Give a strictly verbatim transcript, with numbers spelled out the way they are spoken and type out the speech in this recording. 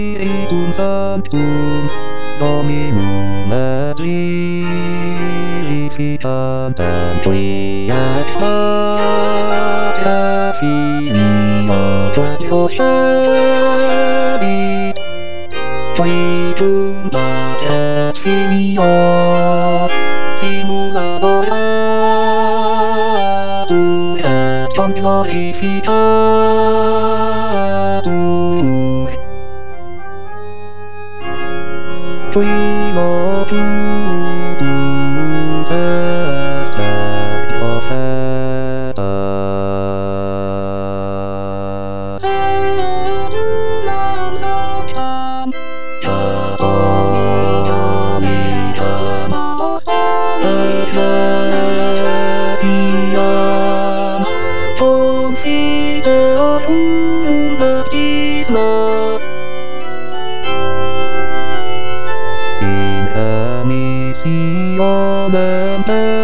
Spiritum Sanctum, Dominum et vivificantem Tui extasia Filio Deo Celi, Tui Tumbat et Filio Simulaboratur et Glorificatur Tui locutus est et profetas Cedulam sanctam Catholicam Ecclesiam Confideum Baptisma in emissionem